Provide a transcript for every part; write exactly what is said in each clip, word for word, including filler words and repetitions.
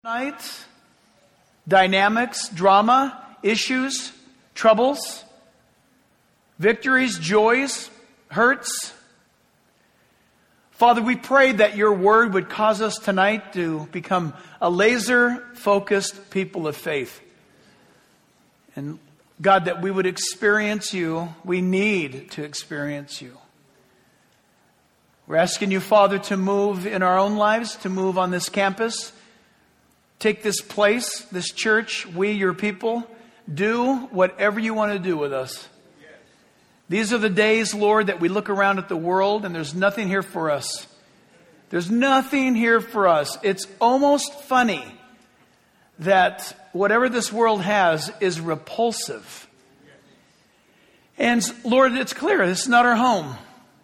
Night, dynamics, drama, issues, troubles, victories, joys, hurts. Father, we pray that your word would cause us tonight to become a laser-focused people of faith. And God, that we would experience you. We need to experience you. We're asking you, Father, to move in our own lives, to move on this campus. Take this place, this church, we, your people. Do whatever you want to do with us. These are the days, Lord, that we look around at the world and there's nothing here for us. There's nothing here for us. It's almost funny that whatever this world has is repulsive. And Lord, it's clear, this is not our home.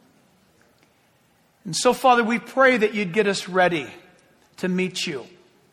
And so, Father, we pray that you'd get us ready to meet you.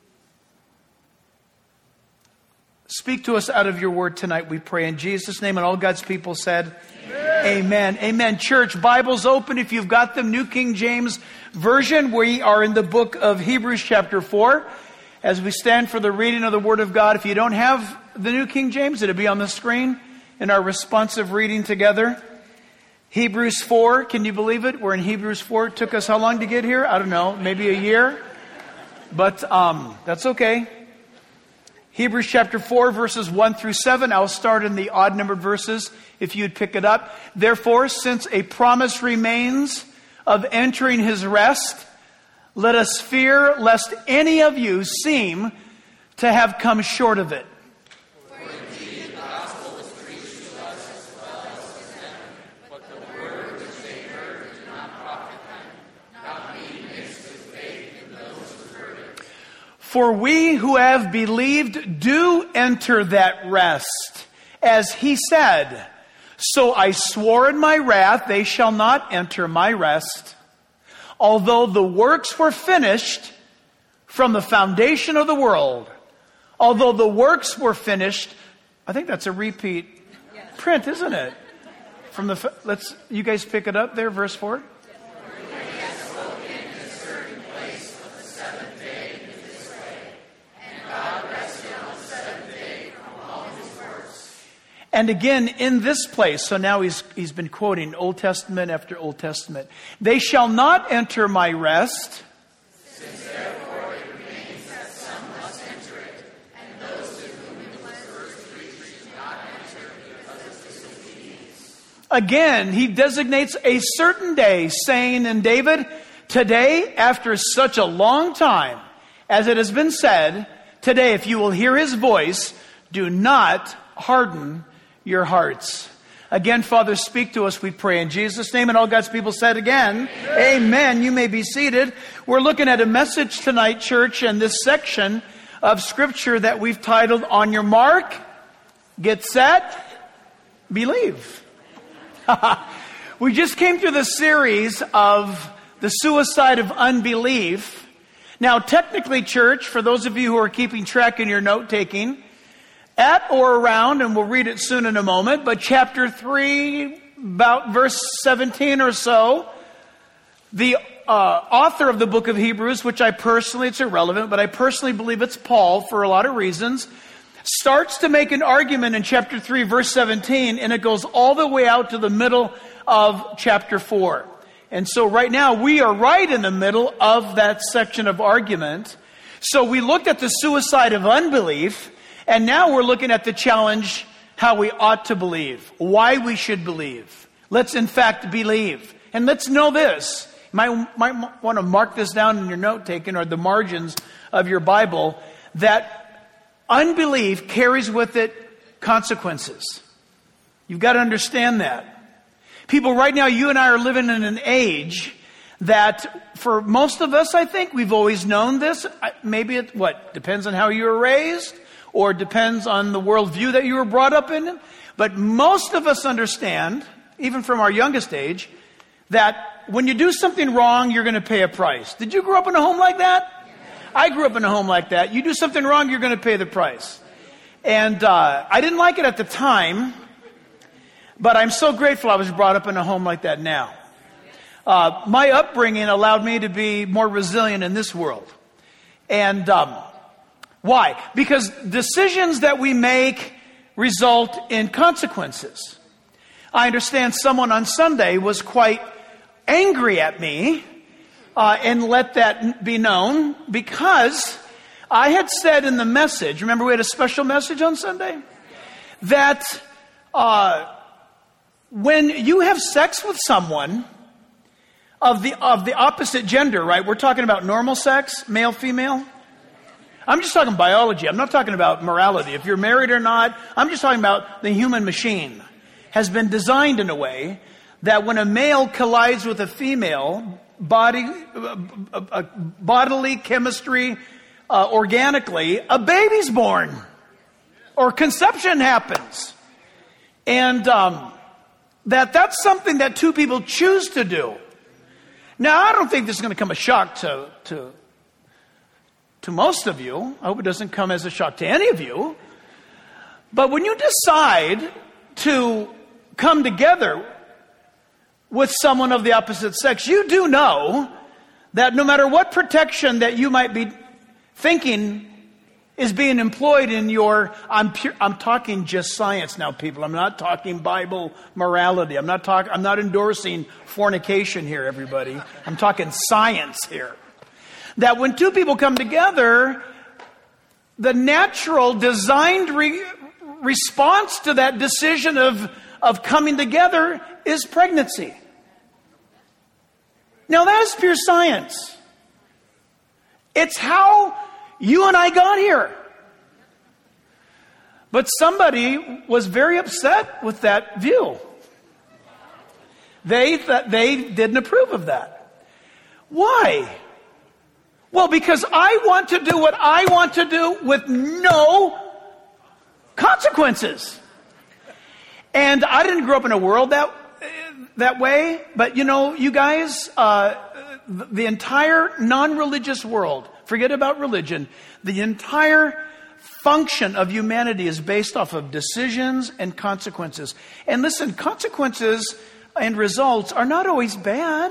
Speak to us out of your word tonight, we pray in Jesus' name. And all God's people said, Amen. Amen. Amen. Church, Bibles open if you've got them. New King James Version. We are in the book of Hebrews chapter four. As we stand for the reading of the Word of God. If you don't have the New King James, it'll be on the screen in our responsive reading together. Hebrews four. Can you believe it? We're in Hebrews four. It took us how long to get here? I don't know. Maybe a year. But um, that's okay. Hebrews chapter four, verses one through seven. I'll start in the odd numbered verses if you'd pick it up. Therefore, since a promise remains of entering his rest, let us fear lest any of you seem to have come short of it. For indeed the gospel was preached to us as well as to them, but the word which they heard did not profit them, not being mixed with faith in those who heard it. For we who have believed do enter that rest, as he said, so I swore in my wrath, they shall not enter my rest. Although the works were finished from the foundation of the world, although the works were finished, I think that's a repeat print, isn't it? From the, let's, you guys pick it up there, verse four. And again, in this place, so now he's he's been quoting Old Testament after Old Testament. They shall not enter my rest. Since therefore it remains that some must enter it, and those to whom it was first preached do not enter because of disobedience. Again, he designates a certain day, saying in David, today, after such a long time, as it has been said, today, if you will hear his voice, do not harden your hearts. Again, Father, speak to us, we pray in Jesus' name. And all God's people said again, Amen. Amen. You may be seated. We're looking at a message tonight, church, in this section of Scripture that we've titled, On Your Mark, Get Set, Believe. We just came through the series of the suicide of unbelief. Now, technically, church, for those of you who are keeping track in your note-taking, at or around, and we'll read it soon in a moment, but chapter three, about verse seventeen or so, the uh, author of the book of Hebrews, which I personally, it's irrelevant, but I personally believe it's Paul for a lot of reasons, starts to make an argument in chapter three, verse seventeen, and it goes all the way out to the middle of chapter four. And so right now, we are right in the middle of that section of argument. So we looked at the suicide of unbelief. And now we're looking at the challenge, how we ought to believe, why we should believe. Let's in fact believe. And let's know this. You might, might want to mark this down in your note-taking or the margins of your Bible, that unbelief carries with it consequences. You've got to understand that. People, right now, you and I are living in an age that for most of us, I think, we've always known this. Maybe it, what, depends on how you were raised. Or it depends on the worldview that you were brought up in. But most of us understand, even from our youngest age, that when you do something wrong, you're going to pay a price. Did you grow up in a home like that? I grew up in a home like that. You do something wrong, you're going to pay the price. And uh, I didn't like it at the time, but I'm so grateful I was brought up in a home like that now. Uh, my upbringing allowed me to be more resilient in this world. And um, Why? Because decisions that we make result in consequences. I understand someone on Sunday was quite angry at me, uh, and let that be known, because I had said in the message, remember we had a special message on Sunday? That uh, when you have sex with someone of the of the opposite gender, right? We're talking about normal sex, male, female. I'm just talking biology. I'm not talking about morality. If you're married or not, I'm just talking about the human machine has been designed in a way that when a male collides with a female, body, uh, uh, bodily chemistry, uh, organically, a baby's born or conception happens. And um, that that's something that two people choose to do. Now, I don't think this is going to come as a shock to, to, to most of you. I hope it doesn't come as a shock to any of you. But when you decide to come together with someone of the opposite sex, you do know that no matter what protection that you might be thinking is being employed in your, I'm pure, I'm talking just science now, people. I'm not talking Bible morality. I'm not talking, I'm not endorsing fornication here, everybody. I'm talking science here. That when two people come together, the natural designed re- response to that decision of, of coming together is pregnancy. Now that is pure science. It's how you and I got here. But somebody was very upset with that view. They th- they didn't approve of that. Why? Well, because I want to do what I want to do with no consequences. And I didn't grow up in a world that that way. But you know, you guys, uh, the entire non-religious world, forget about religion, the entire function of humanity is based off of decisions and consequences. And listen, consequences and results are not always bad.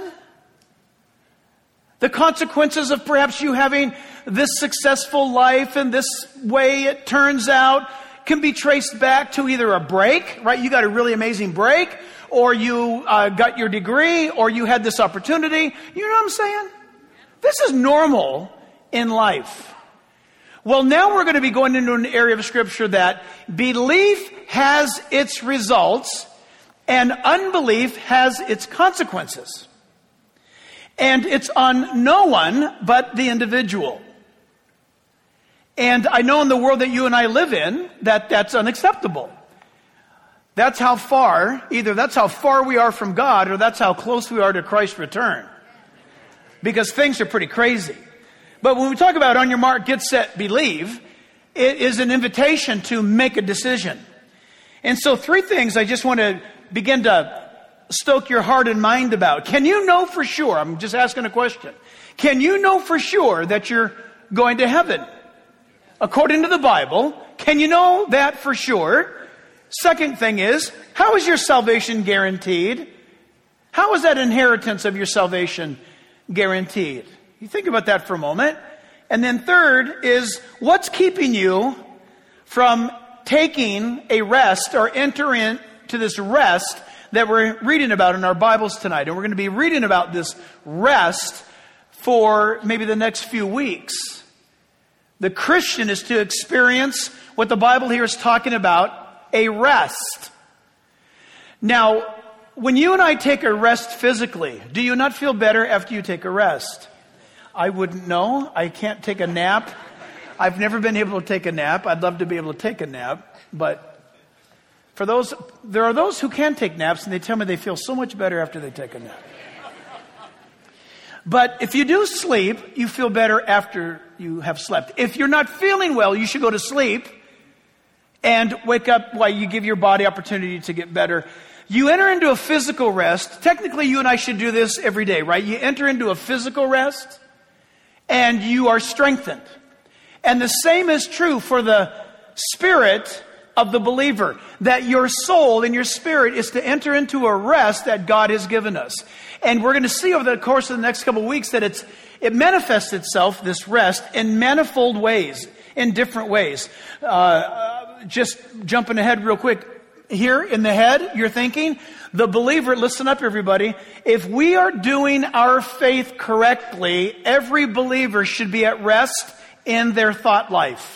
The consequences of perhaps you having this successful life and this way it turns out can be traced back to either a break, right? You got a really amazing break, or you uh, got your degree, or you had this opportunity. You know what I'm saying? This is normal in life. Well, now we're going to be going into an area of Scripture that belief has its results and unbelief has its consequences. And it's on no one but the individual. And I know in the world that you and I live in that that's unacceptable. That's how far, either that's how far we are from God or that's how close we are to Christ's return. Because things are pretty crazy. But when we talk about on your mark, get set, believe, it is an invitation to make a decision. And so three things I just want to begin to stoke your heart and mind about. Can you know for sure, I'm just asking a question, can you know for sure that you're going to heaven? According to the Bible, can you know that for sure? Second thing is, how is your salvation guaranteed? How is that inheritance of your salvation guaranteed? You think about that for a moment. And then third is, what's keeping you from taking a rest or entering into this rest that we're reading about in our Bibles tonight? And we're going to be reading about this rest for maybe the next few weeks. The Christian is to experience what the Bible here is talking about, a rest. Now, when you and I take a rest physically, do you not feel better after you take a rest? I wouldn't know. I can't take a nap. I've never been able to take a nap. I'd love to be able to take a nap. But for those, there are those who can take naps, and they tell me they feel so much better after they take a nap. But if you do sleep, you feel better after you have slept. If you're not feeling well, you should go to sleep and wake up while you give your body opportunity to get better. You enter into a physical rest. Technically, you and I should do this every day, right? You enter into a physical rest and you are strengthened. And the same is true for the spirit of the believer, that your soul and your spirit is to enter into a rest that God has given us. And we're going to see over the course of the next couple of weeks that it's it manifests itself, this rest, in manifold ways. in different ways. Uh, just jumping ahead real quick. Here in the head, you're thinking, the believer, listen up everybody, if we are doing our faith correctly, every believer should be at rest in their thought life.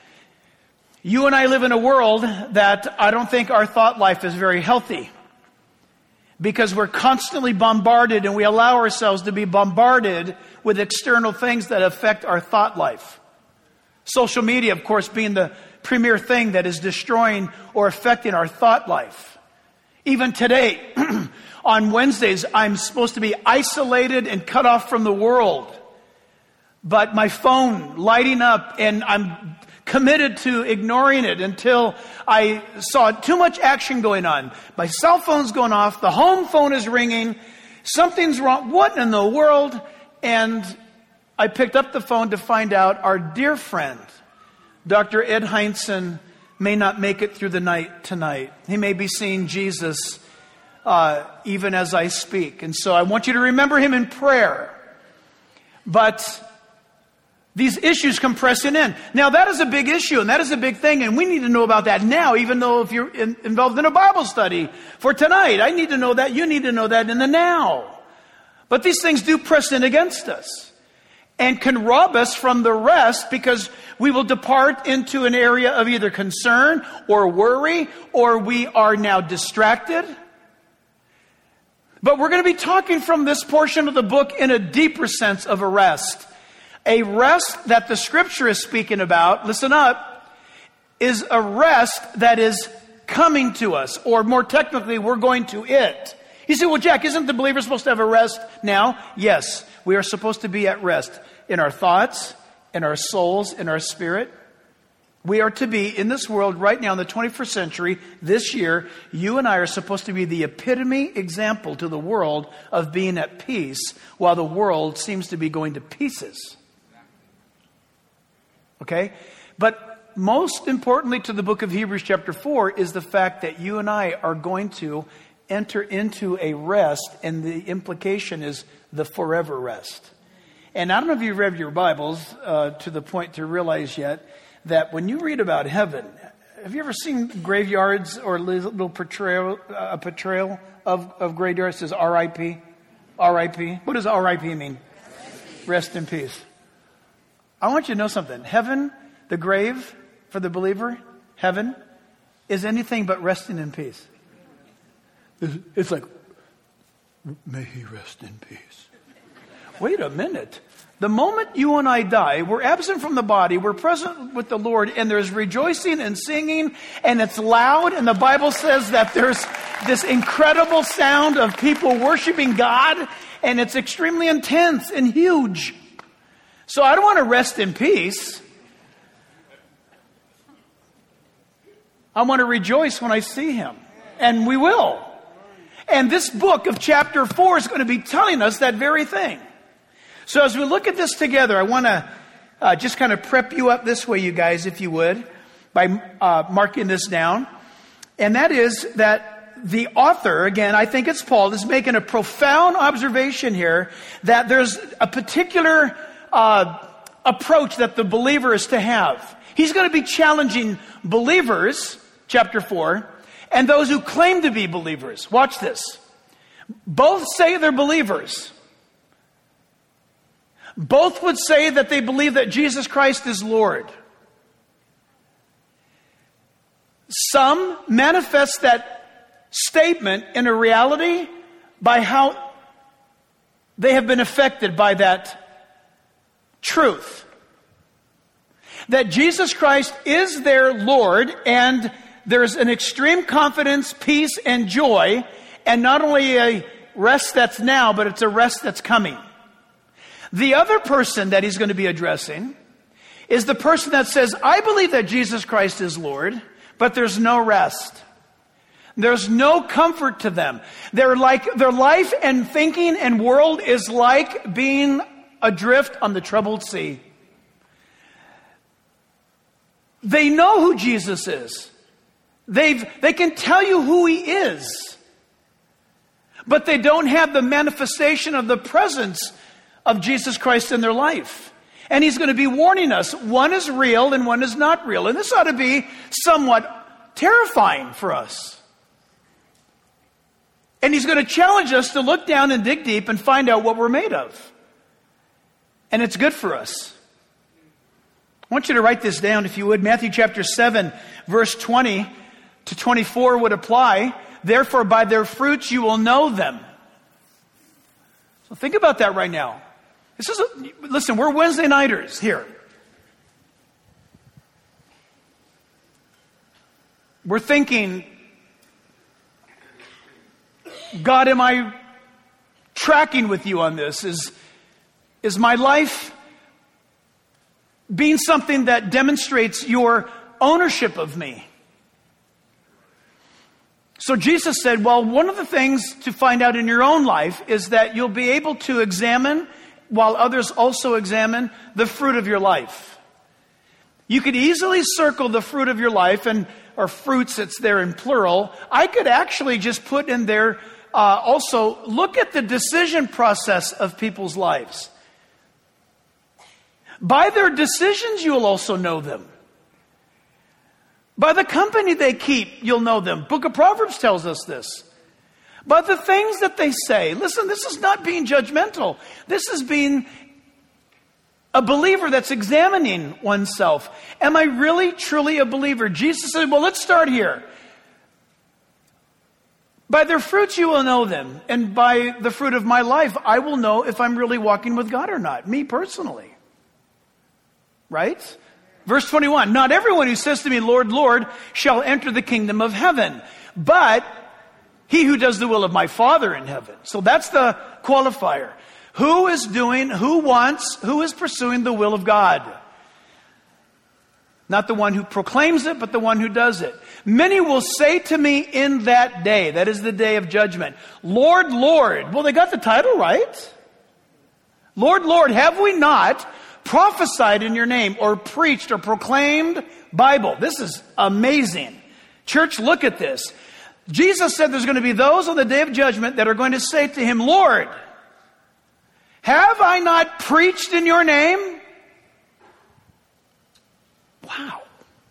You and I live in a world that I don't think our thought life is very healthy, because we're constantly bombarded, and we allow ourselves to be bombarded with external things that affect our thought life. Social media, of course, being the premier thing that is destroying or affecting our thought life. Even today, on Wednesdays, I'm supposed to be isolated and cut off from the world. But my phone lighting up, and I'm committed to ignoring it until I saw too much action going on. My cell phone's going off. The home phone is ringing. Something's wrong. What in the world? And I picked up the phone to find out our dear friend, Doctor Ed Heinzen, may not make it through the night tonight. He may be seeing Jesus uh, even as I speak. And so I want you to remember him in prayer. But these issues come pressing in. Now that is a big issue, and that is a big thing, and we need to know about that now, even though if you're in, involved in a Bible study for tonight, I need to know that, you need to know that in the now. But these things do press in against us and can rob us from the rest, because we will depart into an area of either concern or worry, or we are now distracted. But we're going to be talking from this portion of the book in a deeper sense of a rest. A rest that the scripture is speaking about, listen up, is a rest that is coming to us, or more technically, we're going to it. You say, well, Jack, isn't the believer supposed to have a rest now? Yes, we are supposed to be at rest in our thoughts, in our souls, in our spirit. We are to be in this world right now in the twenty-first century, this year, you and I are supposed to be the epitome example to the world of being at peace while the world seems to be going to pieces. Okay? But most importantly to the book of Hebrews chapter four is the fact that you and I are going to enter into a rest, and the implication is the forever rest. And I don't know if you've read your Bibles uh, to the point to realize yet that when you read about heaven, have you ever seen graveyards or little portrayal, uh, a portrayal of, of graveyards? It says R I P R I P What does R I P mean? Rest in peace. I want you to know something. Heaven, the grave for the believer, heaven, is anything but resting in peace. It's like, may he rest in peace. Wait a minute. The moment you and I die, we're absent from the body, we're present with the Lord, and there's rejoicing and singing, and it's loud, and the Bible says that there's this incredible sound of people worshiping God, and it's extremely intense and huge. So I don't want to rest in peace. I want to rejoice when I see him, and we will. And this book of chapter four is going to be telling us that very thing. So as we look at this together, I want to uh, just kind of prep you up this way, you guys, if you would, by uh, marking this down. And that is that the author, again, I think it's Paul, is making a profound observation here that there's a particular uh, approach that the believer is to have. He's going to be challenging believers, chapter four, and those who claim to be believers. Watch this. Both say they're believers. Both would say that they believe that Jesus Christ is Lord. Some manifest that statement in a reality by how they have been affected by that truth. That Jesus Christ is their Lord, and there's an extreme confidence, peace, and joy, and not only a rest that's now, but it's a rest that's coming. The other person that he's going to be addressing is the person that says, I believe that Jesus Christ is Lord, but there's no rest. There's no comfort to them. They're like, their life and thinking and world is like being adrift on the troubled sea. They know who Jesus is. They've, they can tell you who he is. But they don't have the manifestation of the presence of Jesus Christ in their life. And he's going to be warning us. One is real and one is not real. And this ought to be somewhat terrifying for us. And he's going to challenge us to look down and dig deep and find out what we're made of. And it's good for us. I want you to write this down if you would. Matthew chapter seven, verse twenty to twenty-four would apply. Therefore, by their fruits you will know them. So think about that right now. This is a, listen, we're Wednesday nighters here. We're thinking, God, am I tracking with you on this? Is, is my life being something that demonstrates your ownership of me? So Jesus said, well, one of the things to find out in your own life is that you'll be able to examine, while others also examine, the fruit of your life. You could easily circle the fruit of your life, and or fruits, it's there in plural. I could actually just put in there, uh, also, look at the decision process of people's lives. By their decisions, you will also know them. By the company they keep, you'll know them. Book of Proverbs tells us this. By the things that they say. Listen, this is not being judgmental. This is being a believer that's examining oneself. Am I really, truly a believer? Jesus said, well, let's start here. By their fruits you will know them. And by the fruit of my life, I will know if I'm really walking with God or not. Me personally. Right? Verse twenty-one, not everyone who says to me, Lord, Lord, shall enter the kingdom of heaven, but he who does the will of my Father in heaven. So that's the qualifier. Who is doing, who wants, who is pursuing the will of God? Not the one who proclaims it, but the one who does it. Many will say to me in that day, that is the day of judgment, Lord, Lord. Well, they got the title right. Lord, Lord, have we not prophesied in your name, or preached or proclaimed Bible? This is amazing. Church, look at this. Jesus said there's going to be those on the day of judgment that are going to say to him, Lord, have I not preached in your name? Wow.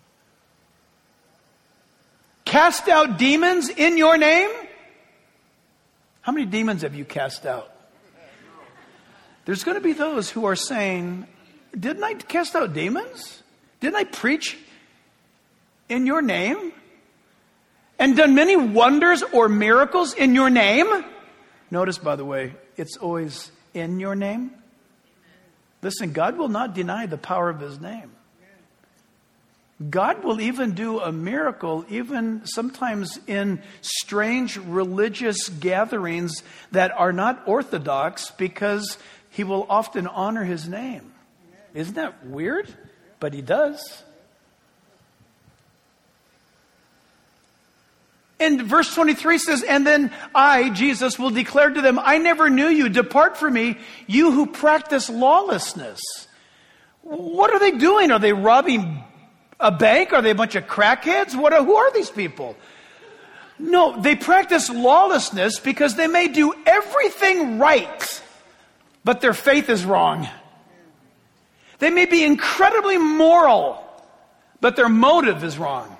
Cast out demons in your name? How many demons have you cast out? There's going to be those who are saying, didn't I cast out demons? Didn't I preach in your name? And done many wonders or miracles in your name? Notice, by the way, it's always in your name. Listen, God will not deny the power of his name. God will even do a miracle, even sometimes in strange religious gatherings that are not orthodox, because he will often honor his name. Isn't that weird? But he does. And verse twenty-three says, and then I, Jesus, will declare to them, I never knew you. Depart from me, you who practice lawlessness. What are they doing? Are they robbing a bank? Are they a bunch of crackheads? What are, who are these people? No, they practice lawlessness because they may do everything right, but their faith is wrong. They may be incredibly moral, but their motive is wrong.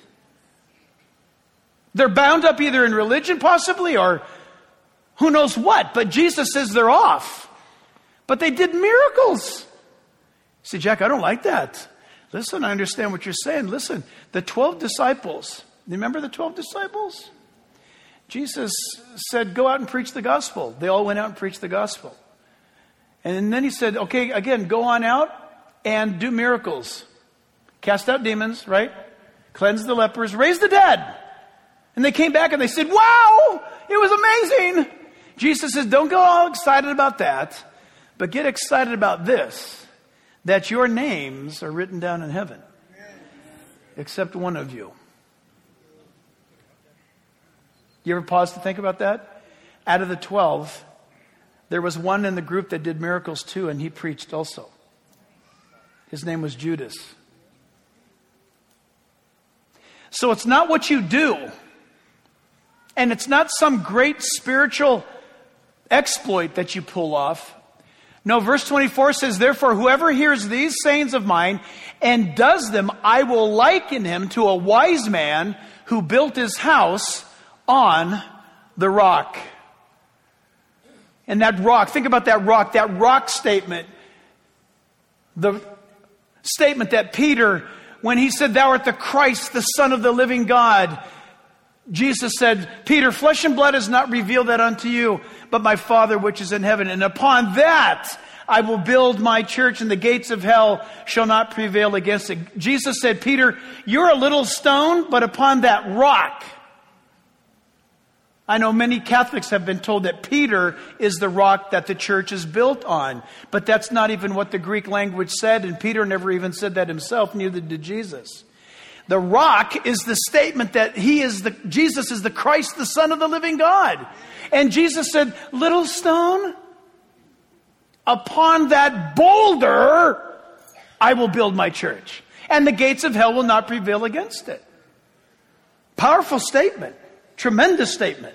They're bound up either in religion possibly, or who knows what, but Jesus says they're off. But they did miracles. See, Jack, I don't like that. Listen, I understand what you're saying. Listen, the twelve disciples, remember the twelve disciples? Jesus said, go out and preach the gospel. They all went out and preached the gospel. And then he said, okay, again, go on out and do miracles. Cast out demons, right? Cleanse the lepers, raise the dead. And they came back and they said, wow, it was amazing. Jesus says, don't go all excited about that, but get excited about this, that your names are written down in heaven, except one of you. You ever pause to think about that? Out of the twelve, there was one in the group that did miracles too, and he preached also. His name was Judas. So it's not what you do, and it's not some great spiritual exploit that you pull off. No, verse twenty-four says, therefore, whoever hears these sayings of mine and does them, I will liken him to a wise man who built his house on the rock. And that rock, think about that rock, that rock statement. The statement that Peter, when he said, thou art the Christ, the Son of the living God, Jesus said, Peter, flesh and blood has not revealed that unto you, but my Father which is in heaven. And upon that I will build my church, and the gates of hell shall not prevail against it. Jesus said, Peter, you're a little stone, but upon that rock. I know many Catholics have been told that Peter is the rock that the church is built on. But that's not even what the Greek language said, and Peter never even said that himself, neither did Jesus. The rock is the statement that he is the, Jesus is the Christ, the Son of the living God. And Jesus said, little stone, upon that boulder, I will build my church. And the gates of hell will not prevail against it. Powerful statement. Tremendous statement.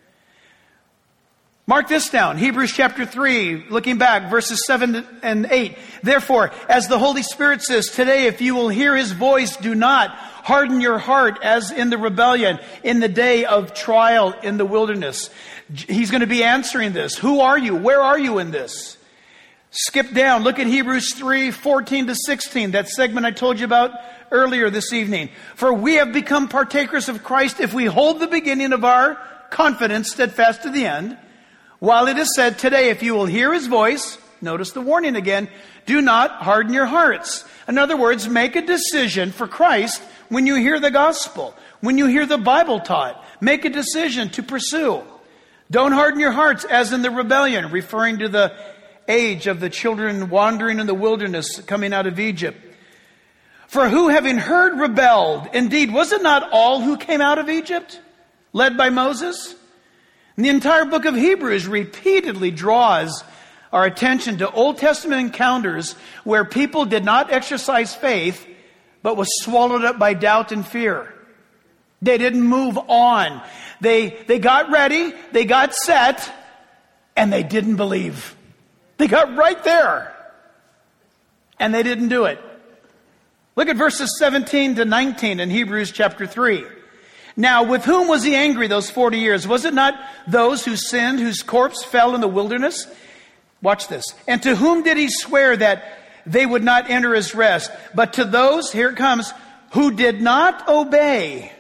Mark this down. Hebrews chapter three, looking back, verses seven and eight. Therefore, as the Holy Spirit says, today, if you will hear his voice, do not harden your heart as in the rebellion in the day of trial in the wilderness. He's going to be answering this. Who are you? Where are you in this? Skip down. Look at Hebrews three, fourteen to sixteen. That segment I told you about earlier this evening. For we have become partakers of Christ if we hold the beginning of our confidence steadfast to the end. While it is said today, if you will hear his voice, notice the warning again, do not harden your hearts. In other words, make a decision for Christ when you hear the gospel, when you hear the Bible taught. Make a decision to pursue. Don't harden your hearts as in the rebellion, referring to the age of the children wandering in the wilderness coming out of Egypt. For who, having heard, rebelled? Indeed, was it not all who came out of Egypt, led by Moses? And the entire book of Hebrews repeatedly draws our attention to Old Testament encounters where people did not exercise faith, but was swallowed up by doubt and fear. They didn't move on. They, they got ready, they got set, and they didn't believe. They got right there, and they didn't do it. Look at verses seventeen to nineteen in Hebrews chapter three. Now, with whom was he angry those forty years? Was it not those who sinned, whose corpse fell in the wilderness? Watch this. And to whom did he swear that they would not enter his rest? But to those, here it comes, who did not obey.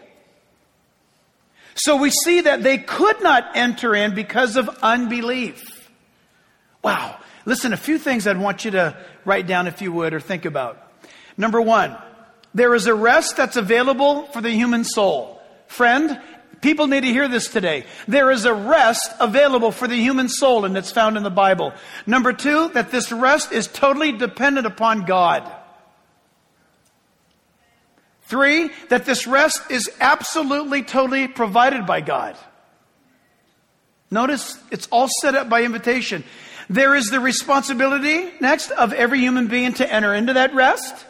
So we see that they could not enter in because of unbelief. Wow. Listen, a few things I'd want you to write down if you would, or think about. Number one, there is a rest that's available for the human soul. Friend, people need to hear this today. There is a rest available for the human soul, and it's found in the Bible. Number two, that this rest is totally dependent upon God. Three, that this rest is absolutely, totally provided by God. Notice, it's all set up by invitation. There is the responsibility, next, of every human being to enter into that rest.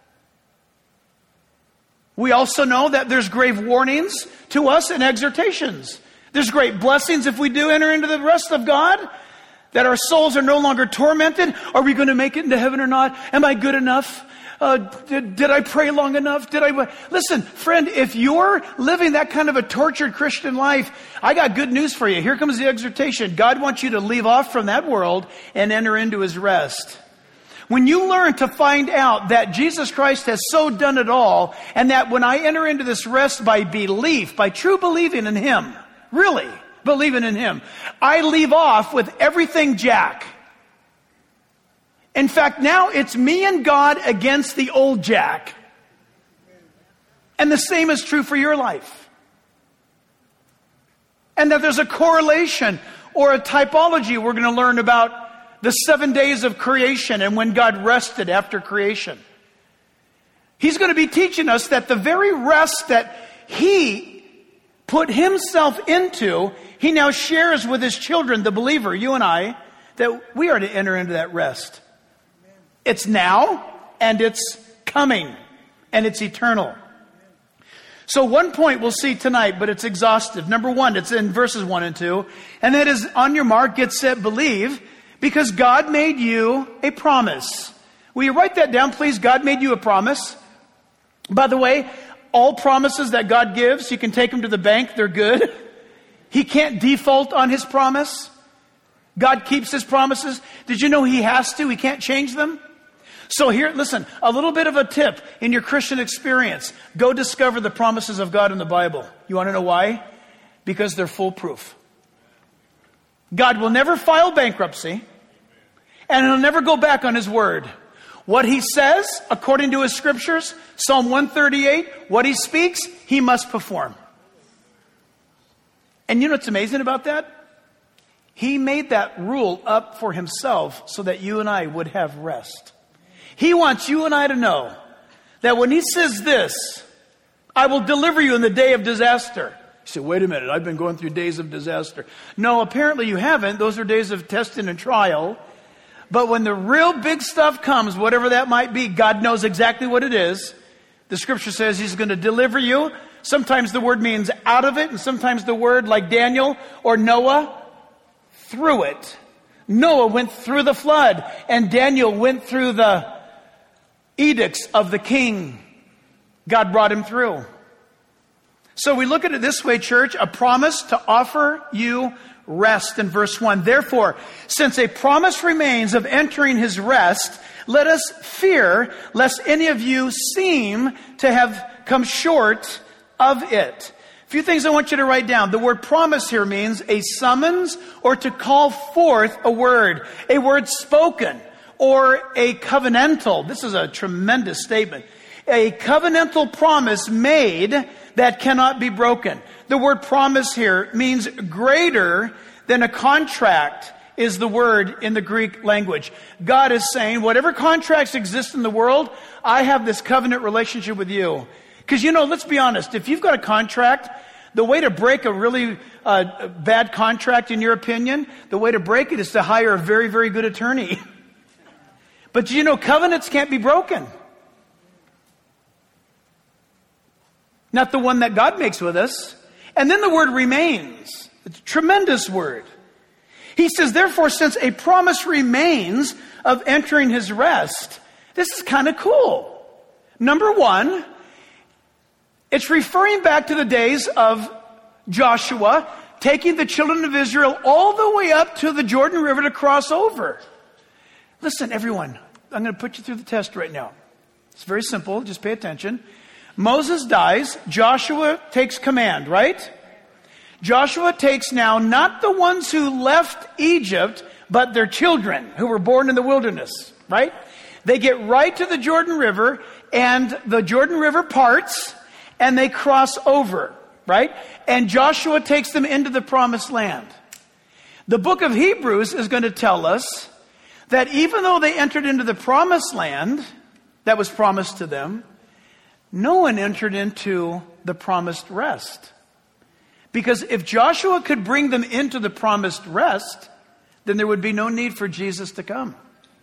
We also know that there's grave warnings to us and exhortations. There's great blessings if we do enter into the rest of God, that our souls are no longer tormented. Are we going to make it into heaven or not? Am I good enough? Uh, did, did I pray long enough? Did I? Listen, friend, if you're living that kind of a tortured Christian life, I got good news for you. Here comes the exhortation. God wants you to leave off from that world and enter into his rest. When you learn to find out that Jesus Christ has so done it all, and that when I enter into this rest by belief, by true believing in him, really believing in him, I leave off with everything Jack. In fact, now it's me and God against the old Jack. And the same is true for your life. And that there's a correlation or a typology we're going to learn about the seven days of creation and when God rested after creation. He's going to be teaching us that the very rest that he put himself into, he now shares with his children, the believer, you and I, that we are to enter into that rest. It's now, and it's coming, and it's eternal. So one point we'll see tonight, but it's exhaustive. Number one, it's in verses one and two, and that is, on your mark, get set, believe. Because God made you a promise. Will you write that down, please? God made you a promise. By the way, all promises that God gives, you can take them to the bank. They're good. He can't default on his promise. God keeps his promises. Did you know he has to? He can't change them. So here, listen, a little bit of a tip in your Christian experience. Go discover the promises of God in the Bible. You want to know why? Because they're foolproof. God will never file bankruptcy, and he'll never go back on his word. What he says, according to his scriptures, Psalm one thirty-eight, what he speaks, he must perform. And you know what's amazing about that? He made that rule up for himself so that you and I would have rest. He wants you and I to know that when he says this, I will deliver you in the day of disaster. You say, wait a minute, I've been going through days of disaster. No, apparently you haven't. Those are days of testing and trial. But when the real big stuff comes, whatever that might be, God knows exactly what it is. The scripture says he's going to deliver you. Sometimes the word means out of it, and sometimes the word, like Daniel or Noah, through it. Noah went through the flood, and Daniel went through the edicts of the king. God brought him through. So we look at it this way, church, a promise to offer you rest in verse one. Therefore, since a promise remains of entering his rest, let us fear lest any of you seem to have come short of it. A few things I want you to write down. The word promise here means a summons or to call forth a word, a word spoken, or a covenantal. This is a tremendous statement. A covenantal promise made that cannot be broken. The word promise here means greater than a contract is the word in the Greek language. God is saying, whatever contracts exist in the world, I have this covenant relationship with you. Because, you know, let's be honest. If you've got a contract, the way to break a really uh, bad contract, in your opinion, the way to break it is to hire a very, very good attorney. But, you know, covenants can't be broken. Not the one that God makes with us. And then the word remains. It's a tremendous word. He says, therefore, since a promise remains of entering his rest, this is kind of cool. Number one, it's referring back to the days of Joshua taking the children of Israel all the way up to the Jordan River to cross over. Listen, everyone, I'm going to put you through the test right now. It's very simple. Just pay attention. Moses dies. Joshua takes command, right? Joshua takes now not the ones who left Egypt, but their children who were born in the wilderness, right? They get right to the Jordan River, and the Jordan River parts, and they cross over, right? And Joshua takes them into the promised land. The book of Hebrews is going to tell us that even though they entered into the promised land that was promised to them, no one entered into the promised rest. Because if Joshua could bring them into the promised rest, then there would be no need for Jesus to come.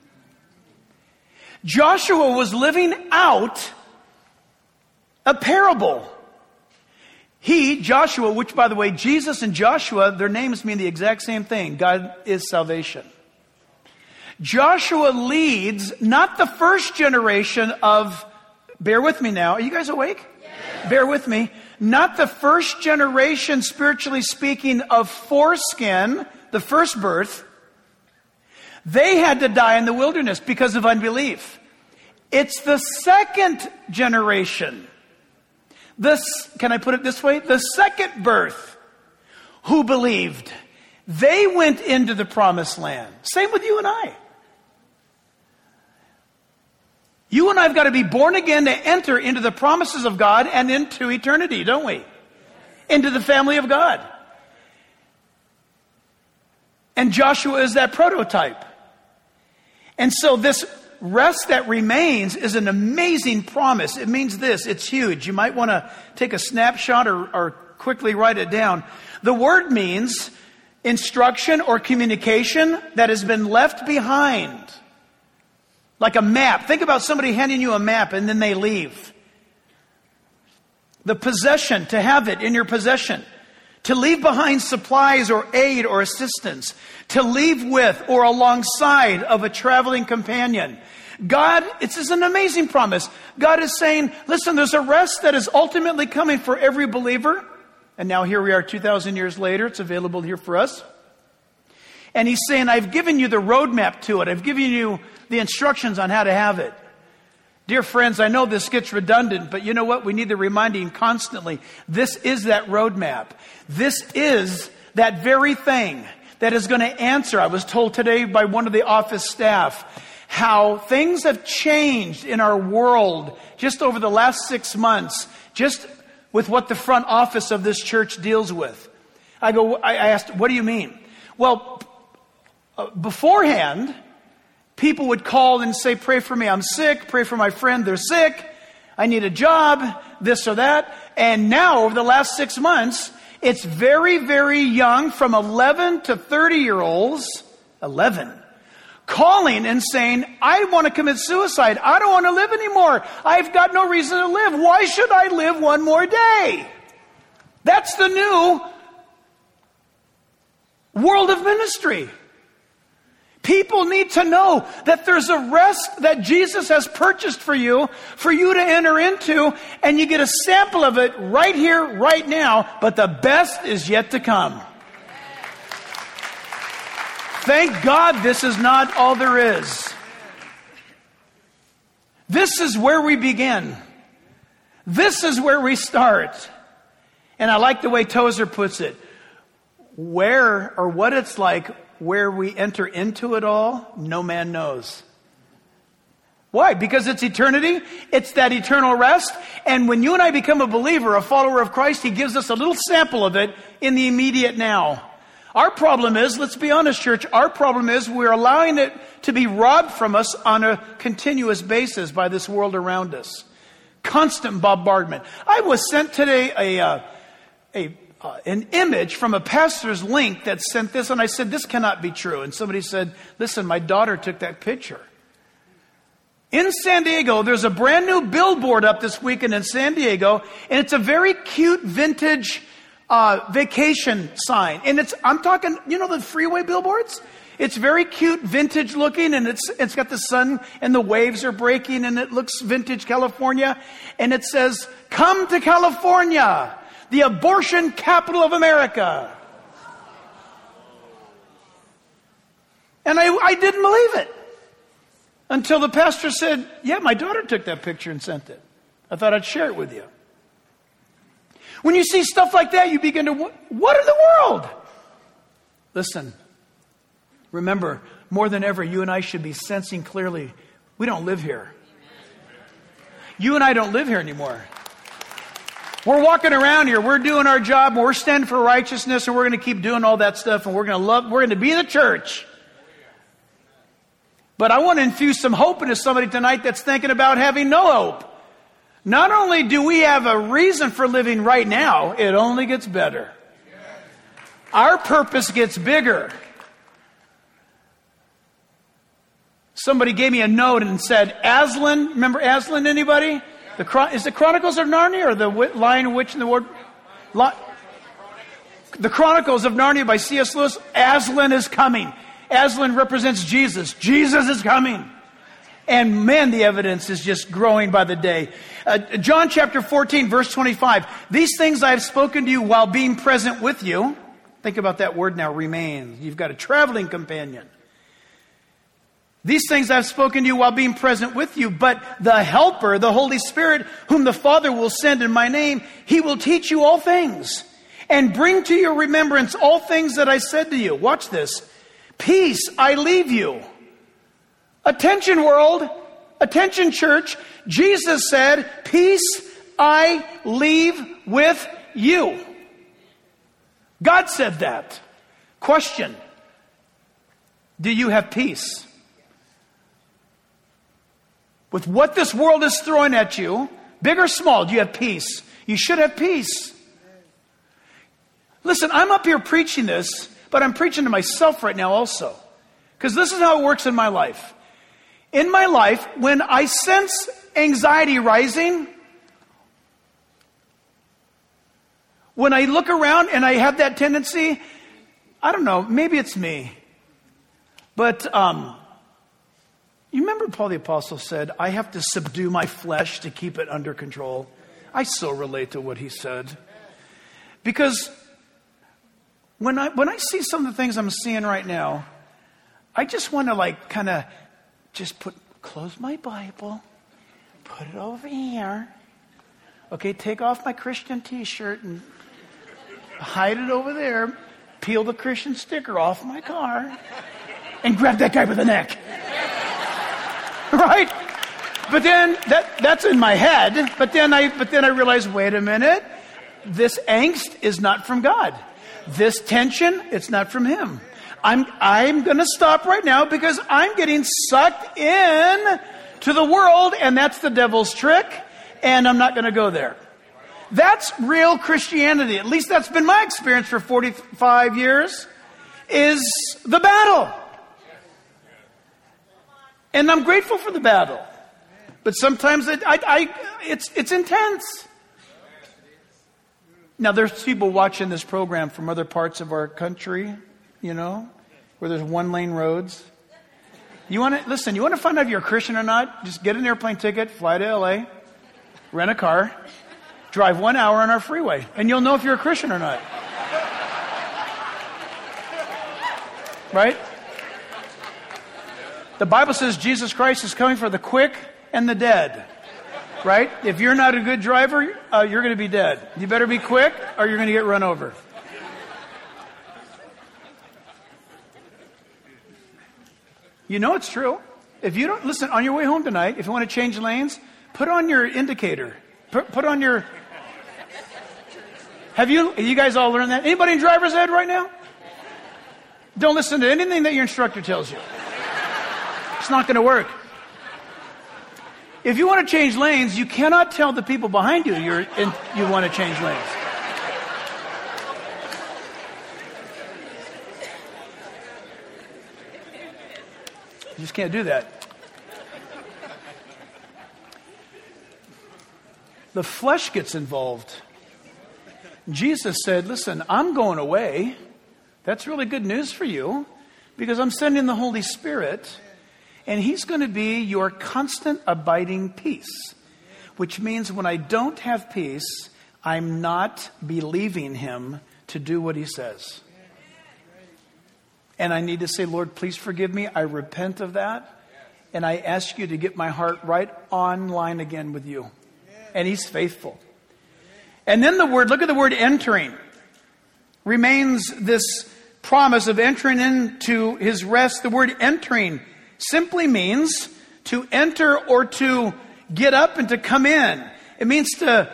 Joshua was living out a parable. He, Joshua, which by the way, Jesus and Joshua, their names mean the exact same thing. God is salvation. Joshua leads not the first generation of, bear with me now, are you guys awake? Yes. Bear with me. Not the first generation, spiritually speaking, of foreskin, the first birth. They had to die in the wilderness because of unbelief. It's the second generation. This, can I put it this way? The second birth who believed. They went into the promised land. Same with you and I. You and I have got to be born again to enter into the promises of God and into eternity, don't we? Into the family of God. And Joshua is that prototype. And so this rest that remains is an amazing promise. It means this. It's huge. You might want to take a snapshot or, or quickly write it down. The word means instruction or communication that has been left behind. Like a map. Think about somebody handing you a map and then they leave. The possession, to have it in your possession. to leave behind supplies or aid or assistance, to leave with or alongside of a traveling companion. God, it's just an amazing promise. God is saying, listen, there's a rest that is ultimately coming for every believer. And now here we are two thousand years later. It's available here for us. And he's saying, I've given you the roadmap to it. I've given you the instructions on how to have it. Dear friends, I know this gets redundant, but you know what? We need the reminding constantly. This is that roadmap. This is that very thing that is going to answer. I was told today by one of the office staff how things have changed in our world just over the last six months, just with what the front office of this church deals with. I go, I asked, what do you mean? Well, uh, beforehand, people would call and say, pray for me, I'm sick. Pray for my friend, they're sick. I need a job, this or that. And now, over the last six months, it's very, very young, from eleven to thirty-year-olds, eleven, calling and saying, I want to commit suicide. I don't want to live anymore. I've got no reason to live. Why should I live one more day? That's the new world of ministry. People need to know that there's a rest that Jesus has purchased for you, for you to enter into, and you get a sample of it right here, right now, but the best is yet to come. Thank God this is not all there is. This is where we begin. This is where we start. And I like the way Tozer puts it. Where or what it's like where we enter into it all, no man knows. Why? Because it's eternity. It's that eternal rest. And when you and I become a believer, a follower of Christ, He gives us a little sample of it in the immediate now. Our problem is, let's be honest, church, our problem is we're allowing it to be robbed from us on a continuous basis by this world around us. Constant bombardment. I was sent today a, uh, a uh, an image from a pastor's link that sent this, and I said, this cannot be true. And somebody said, listen, my daughter took that picture. In San Diego, there's a brand new billboard up this weekend in San Diego, and it's a very cute vintage Uh, vacation sign. And it's, I'm talking, you know, the freeway billboards? It's very cute, vintage looking, and it's, it's got the sun and the waves are breaking, and it looks vintage California. And it says, come to California, the abortion capital of America. And I, I didn't believe it until the pastor said, yeah, my daughter took that picture and sent it. I thought I'd share it with you. When you see stuff like that, you begin to, what in the world? Listen, remember, more than ever, you and I should be sensing clearly, we don't live here. You and I don't live here anymore. We're walking around here, we're doing our job, and we're standing for righteousness, and we're going to keep doing all that stuff, and we're going to love, we're going to be the church. But I want to infuse some hope into somebody tonight that's thinking about having no hope. Not only do we have a reason for living right now, it only gets better. Our purpose gets bigger. Somebody gave me a note and said, Aslan, remember Aslan, anybody? The, is the Chronicles of Narnia or the Lion, Witch, and the Ward? The Chronicles of Narnia by C S Lewis. Aslan is coming. Aslan represents Jesus. Jesus is coming. And man, the evidence is just growing by the day. Uh, John chapter fourteen, verse twenty-five. These things I have spoken to you while being present with you. Think about that word now, remain. You've got a traveling companion. These things I have spoken to you while being present with you. But the Helper, the Holy Spirit, whom the Father will send in my name, He will teach you all things and bring to your remembrance all things that I said to you. Watch this. Peace I leave you. Attention, world. Attention, church. Jesus said, peace I leave with you. God said that. Question. Do you have peace? With what this world is throwing at you, big or small, do you have peace? You should have peace. Listen, I'm up here preaching this, but I'm preaching to myself right now also. Because this is how it works in my life. In my life, when I sense anxiety rising, when I look around and I have that tendency, I don't know, maybe it's me. But um, you remember Paul the Apostle said, I have to subdue my flesh to keep it under control. I so relate to what he said. Because when I when I see some of the things I'm seeing right now, I just want to like kind of just put, close my Bible, put it over here. Okay, take off my Christian t-shirt and hide it over there. Peel the Christian sticker off my car and grab that guy by the neck. Right? But then that that's in my head. But then I but then I realize, wait a minute, this angst is not from God. This tension, it's not from him. I'm I'm gonna stop right now because I'm getting sucked in to the world, and that's the devil's trick, and I'm not gonna go there. That's real Christianity. At least that's been my experience for forty-five years, is the battle. And I'm grateful for the battle. But sometimes it, I, I, it's, it's intense. Now, there's people watching this program from other parts of our country, you know, where there's one-lane roads. You want to, listen, you want to find out if you're a Christian or not? Just get an airplane ticket, fly to L A, rent a car, drive one hour on our freeway, and you'll know if you're a Christian or not. Right? The Bible says Jesus Christ is coming for the quick and the dead. Right? If you're not a good driver, uh, you're going to be dead. You better be quick or you're going to get run over. You know it's true. If you don't, listen, on your way home tonight, if you want to change lanes, put on your indicator. Put, put on your... Have you, you guys all learned that? Anybody in driver's ed right now? Don't listen to anything that your instructor tells you. It's not going to work. If you want to change lanes, you cannot tell the people behind you you're in, you want to change lanes. You just can't do that. The flesh gets involved. Jesus said, listen, I'm going away. That's really good news for you because I'm sending the Holy Spirit. And he's going to be your constant abiding peace, which means when I don't have peace, I'm not believing him to do what he says. And I need to say, Lord, please forgive me. I repent of that. And I ask you to get my heart right on line again with you. And he's faithful. And then the word, look at the word entering. Remains this promise of entering into his rest. The word entering simply means to enter or to get up and to come in. It means to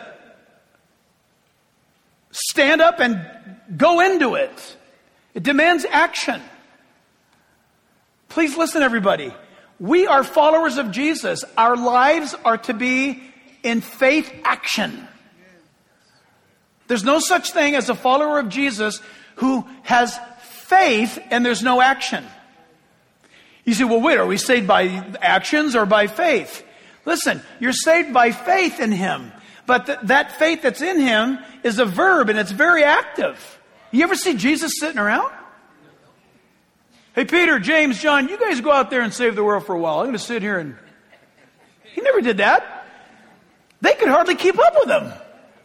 stand up and go into it. It demands action. Please listen, everybody. We are followers of Jesus. Our lives are to be in faith action. There's no such thing as a follower of Jesus who has faith and there's no action. You say, well, wait, are we saved by actions or by faith? Listen, you're saved by faith in him. But th- that faith that's in him is a verb and it's very active. You ever see Jesus sitting around? Hey, Peter, James, John, you guys go out there and save the world for a while. I'm going to sit here and... He never did that. They could hardly keep up with him.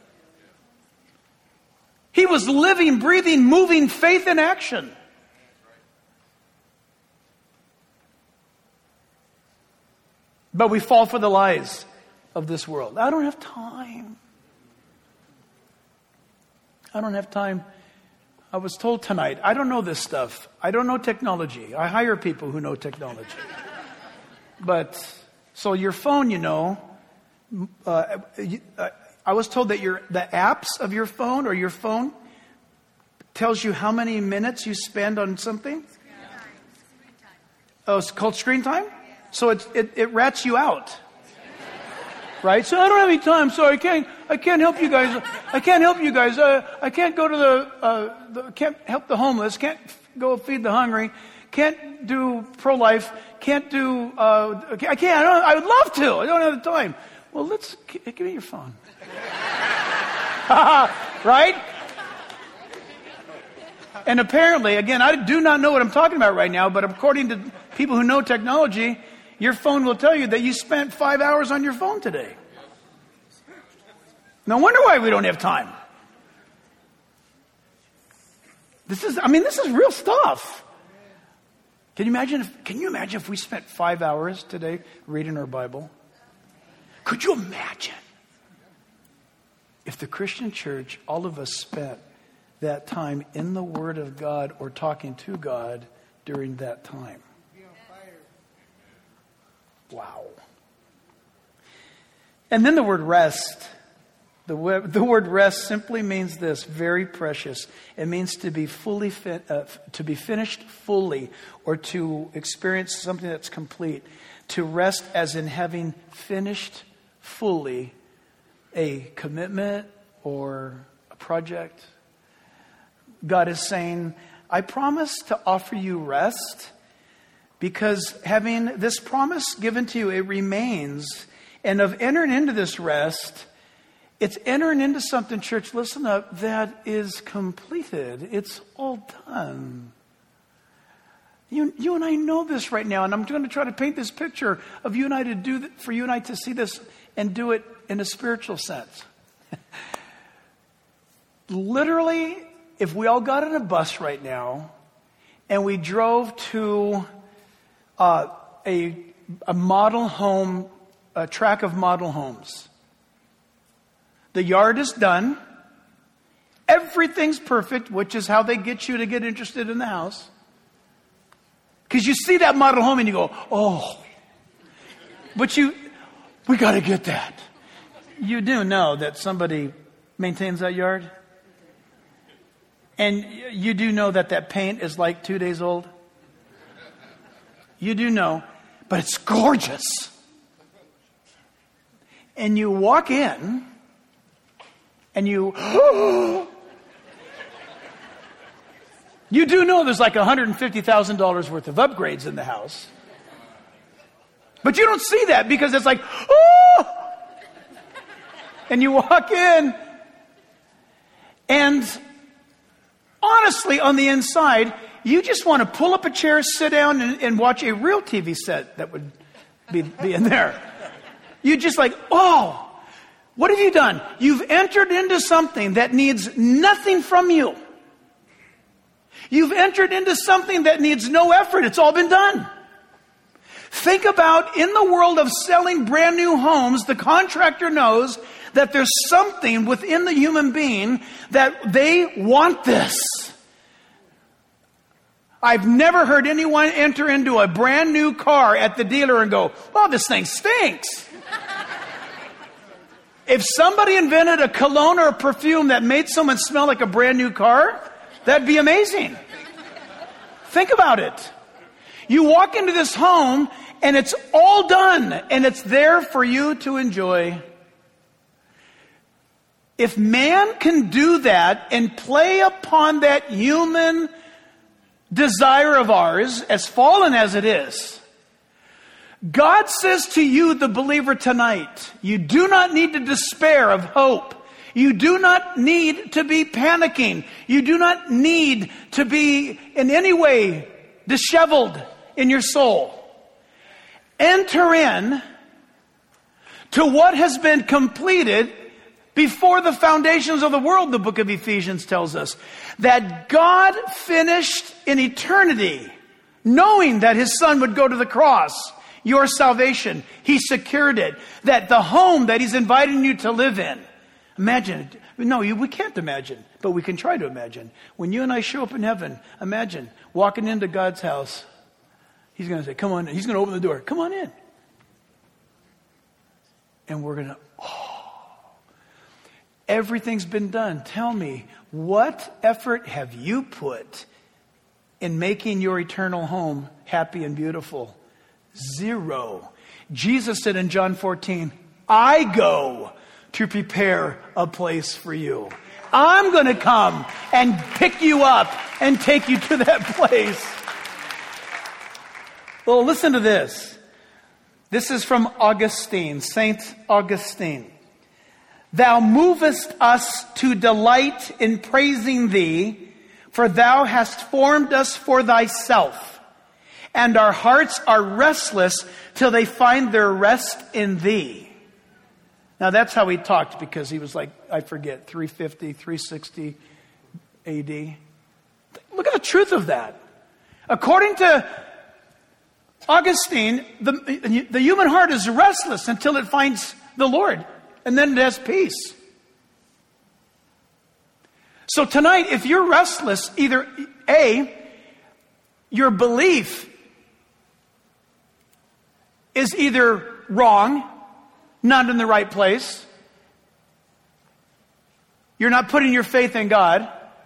He was living, breathing, moving faith in action. But we fall for the lies of this world. I don't have time. I don't have time. I was told tonight, I don't know this stuff. I don't know technology. I hire people who know technology. But, so your phone, you know, uh, you, uh, I was told that your the apps of your phone or your phone tells you how many minutes you spend on something. Oh, it's called screen time? So it, it, it rats you out. Right? So I don't have any time, so I can't, I can't help you guys. I can't help you guys. Uh, I can't go to the, uh, the, can't help the homeless, can't go feed the hungry, can't do pro-life, can't do, uh, I can't, I, don't, I would love to. I don't have the time. Well, let's, give me your phone. Right? And apparently, again, I do not know what I'm talking about right now, but according to people who know technology, your phone will tell you that you spent five hours on your phone today. No wonder why we don't have time. This is, I mean, this is real stuff. Can you imagine if, can you imagine if we spent five hours today reading our Bible? Could you imagine if the Christian church, all of us spent that time in the Word of God or talking to God during that time? Wow. And then the word rest. The word, the word rest simply means this, very precious. It means to be fully fin- uh, to be finished fully, or to experience something that's complete. To rest as in having finished fully a commitment or a project. God is saying, I promise to offer you rest, because having this promise given to you, it remains. And of entering into this rest, it's entering into something, church, listen up, that is completed. It's all done. You, you and I know this right now, and I'm going to try to paint this picture of you and I to do that, for you and I to see this and do it in a spiritual sense. Literally, if we all got on a bus right now and we drove to uh, a, a model home, a track of model homes. The yard is done. Everything's perfect, which is how they get you to get interested in the house. Because you see that model home and you go, oh. But you, we got to get that. You do know that somebody maintains that yard? And you do know that that paint is like two days old? You do know, but it's gorgeous. And you walk in, and you, you do know there's like one hundred fifty thousand dollars worth of upgrades in the house. But you don't see that because it's like, oh! And you walk in, and honestly, on the inside, you just want to pull up a chair, sit down, and, and watch a real T V set that would be, be in there. You just like, oh, what have you done? You've entered into something that needs nothing from you. You've entered into something that needs no effort. It's all been done. Think about, in the world of selling brand new homes, the contractor knows that there's something within the human being that they want this. I've never heard anyone enter into a brand new car at the dealer and go, oh, this thing stinks. If somebody invented a cologne or a perfume that made someone smell like a brand new car, that'd be amazing. Think about it. You walk into this home and it's all done and it's there for you to enjoy. If man can do that and play upon that human desire of ours, as fallen as it is, God says to you, the believer, tonight, you do not need to despair of hope. You do not need to be panicking. You do not need to be in any way disheveled in your soul. Enter in to what has been completed before the foundations of the world, the book of Ephesians tells us. That God finished in eternity, knowing that His Son would go to the cross. Your salvation, He secured it. That the home that He's inviting you to live in. Imagine. No, we can't imagine, but we can try to imagine. When you and I show up in heaven, imagine walking into God's house. He's going to say, come on in. He's going to open the door. Come on in. And we're going to, oh, everything's been done. Tell me, what effort have you put in making your eternal home happy and beautiful? Zero. Jesus said in John fourteen, I go to prepare a place for you. I'm going to come and pick you up and take you to that place. Well, listen to this. This is from Augustine, Saint Augustine. Thou movest us to delight in praising Thee, For thou hast formed us for thyself, and our hearts are restless till they find their rest in thee. Now that's how he talked, because he was like, I forget, three fifty, three sixty A D. Look at the truth of that. According to Augustine, the, the human heart is restless until it finds the Lord, and then it has peace. So tonight, if you're restless, either A, your belief is either wrong, not in the right place, you're not putting your faith in God,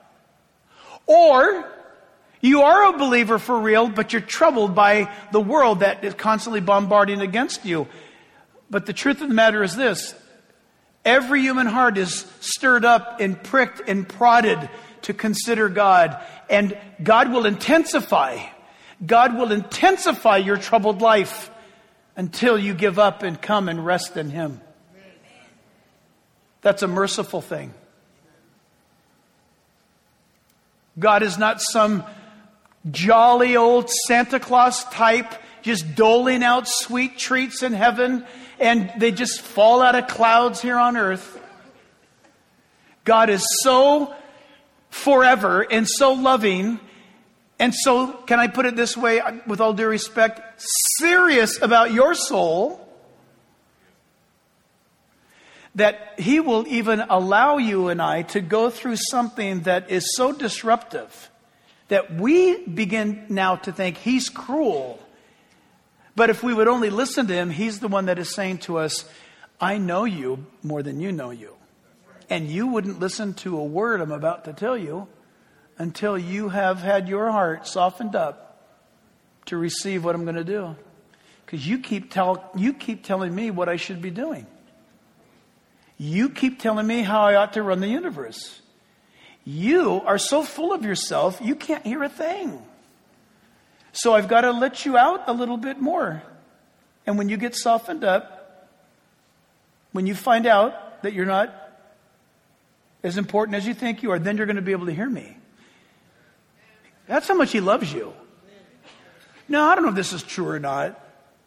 or you are a believer for real, but you're troubled by the world that is constantly bombarding against you. But the truth of the matter is this: every human heart is stirred up and pricked and prodded to consider God. And God will intensify. God will intensify your troubled life until you give up and come and rest in Him. That's a merciful thing. God is not some jolly old Santa Claus type just doling out sweet treats in heaven and they just fall out of clouds here on earth. God is so forever and so loving, and so, can I put it this way, with all due respect, serious about your soul, that He will even allow you and I to go through something that is so disruptive that we begin now to think He's cruel. But if we would only listen to Him, He's the one that is saying to us, I know you more than you know you. And you wouldn't listen to a word I'm about to tell you until you have had your heart softened up to receive what I'm going to do. Because you keep tell you keep telling me what I should be doing. You keep telling me how I ought to run the universe. You are so full of yourself, you can't hear a thing. So I've got to let you out a little bit more. And when you get softened up, when you find out that you're not as important as you think you are, then you're going to be able to hear me. That's how much He loves you. Now, I don't know if this is true or not,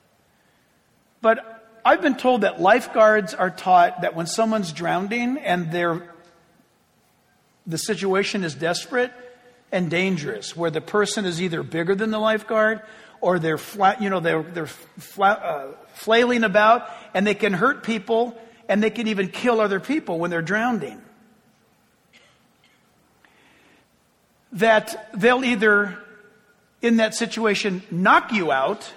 but I've been told that lifeguards are taught that when someone's drowning and they're, the situation is desperate and dangerous, where the person is either bigger than the lifeguard or they're flat, you know, they're they're flat, uh, flailing about, and they can hurt people and they can even kill other people when they're drowning. That they'll either, in that situation, knock you out,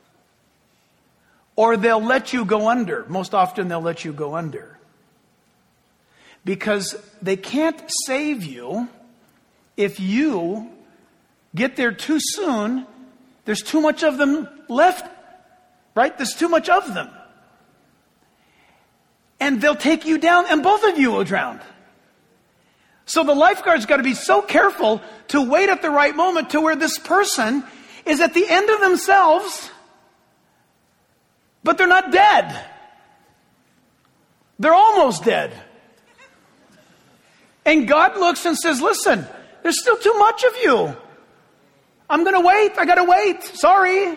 or they'll let you go under. Most often they'll let you go under. Because they can't save you if you get there too soon. There's too much of them left, right? There's too much of them. And they'll take you down and both of you will drown. So the lifeguard's got to be so careful to wait at the right moment to where this person is at the end of themselves, but they're not dead. They're almost dead. And God looks and says, listen, there's still too much of you. I'm going to wait. I got to wait. Sorry.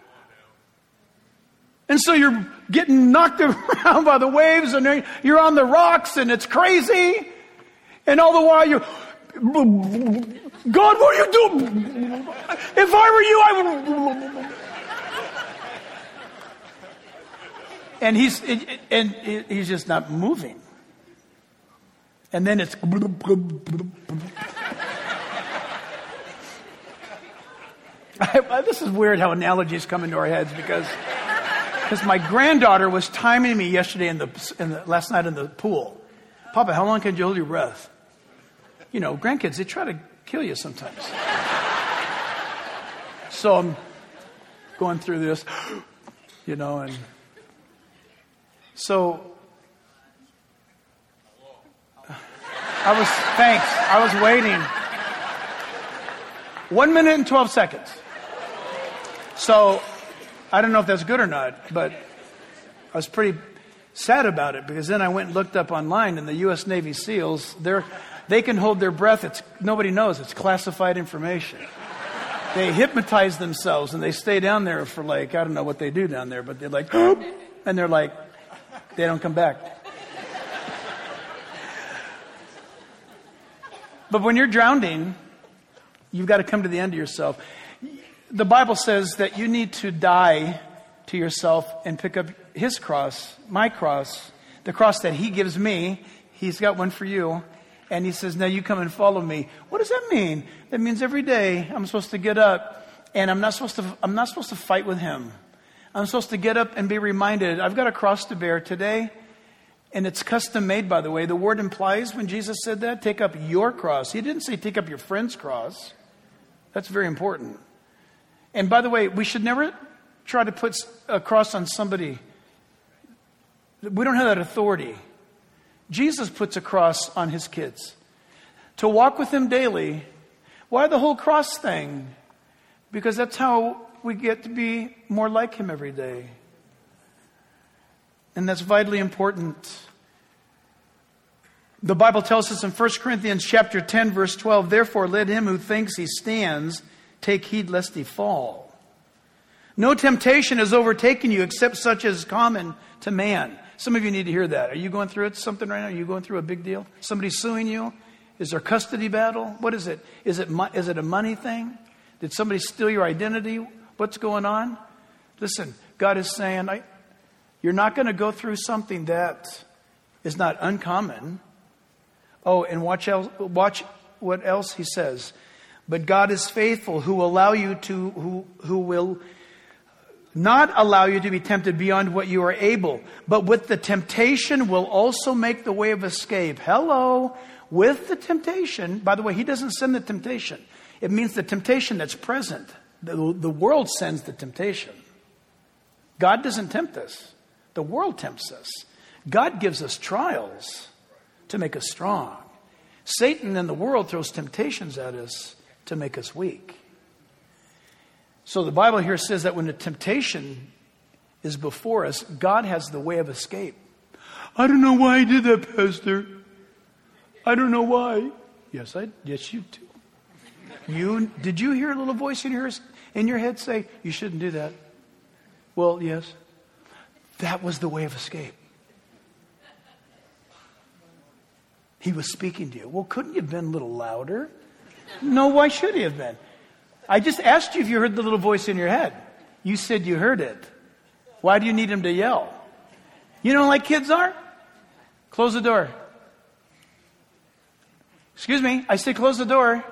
And so you're getting knocked around by the waves and you're on the rocks and it's crazy. And all the while you, God, what are you doing? If I were you, I would. And he's and he's just not moving. And then it's. I, this is weird how analogies come into our heads because because my granddaughter was timing me yesterday in the, in the last night in the pool. Papa, how long can you hold your breath? You know, grandkids, they try to kill you sometimes. So I'm going through this, you know, and so I was, thanks, I was waiting. One minute and twelve seconds. So I don't know if that's good or not, but I was pretty sad about it because then I went and looked up online and the U S Navy SEALs, they're, They can hold their breath. It's, nobody knows. It's classified information. They hypnotize themselves and they stay down there for like, I don't know what they do down there, but they're like, and they're like, they don't come back. But when you're drowning, you've got to come to the end of yourself. The Bible says that you need to die to yourself and pick up his cross, my cross, the cross that he gives me. He's got one for you. And he says, now you come and follow me. What does that mean? That means every day I'm supposed to get up and I'm not supposed to, I'm not supposed to fight with him. I'm supposed to get up and be reminded, I've got a cross to bear today. And it's custom made, by the way. The word implies when Jesus said that, take up your cross. He didn't say take up your friend's cross. That's very important. And by the way, we should never try to put a cross on somebody. We don't have that authority. Jesus puts a cross on his kids. To walk with him daily. Why the whole cross thing? Because that's how we get to be more like him every day. And that's vitally important. The Bible tells us in First Corinthians chapter ten, verse twelve, therefore let him who thinks he stands take heed lest he fall. No temptation has overtaken you except such as is common to man. Some of you need to hear that. Are you going through it, something right now? Are you going through a big deal? Somebody suing you? Is there a custody battle? What is it? Is it mo- is it a money thing? Did somebody steal your identity? What's going on? Listen, God is saying, I, you're not going to go through something that is not uncommon. Oh, and watch else, watch what else he says. But God is faithful, who will allow you to, who who will not allow you to be tempted beyond what you are able, but with the temptation will also make the way of escape. Hello, with the temptation. By the way, he doesn't send the temptation. It means the temptation that's present. The, the world sends the temptation. God doesn't tempt us. The world tempts us. God gives us trials to make us strong. Satan and the world throws temptations at us to make us weak. So the Bible here says that when the temptation is before us, God has the way of escape. I don't know why I did that, Pastor. I don't know why. Yes, I. Yes, you do. You did you hear a little voice in your in your head say you shouldn't do that? Well, yes. That was the way of escape. He was speaking to you. Well, couldn't you have been a little louder? No, why should he have been? I just asked you if you heard the little voice in your head. You said you heard it. Why do you need him to yell? You know like kids are? Close the door. Excuse me, I said close the door.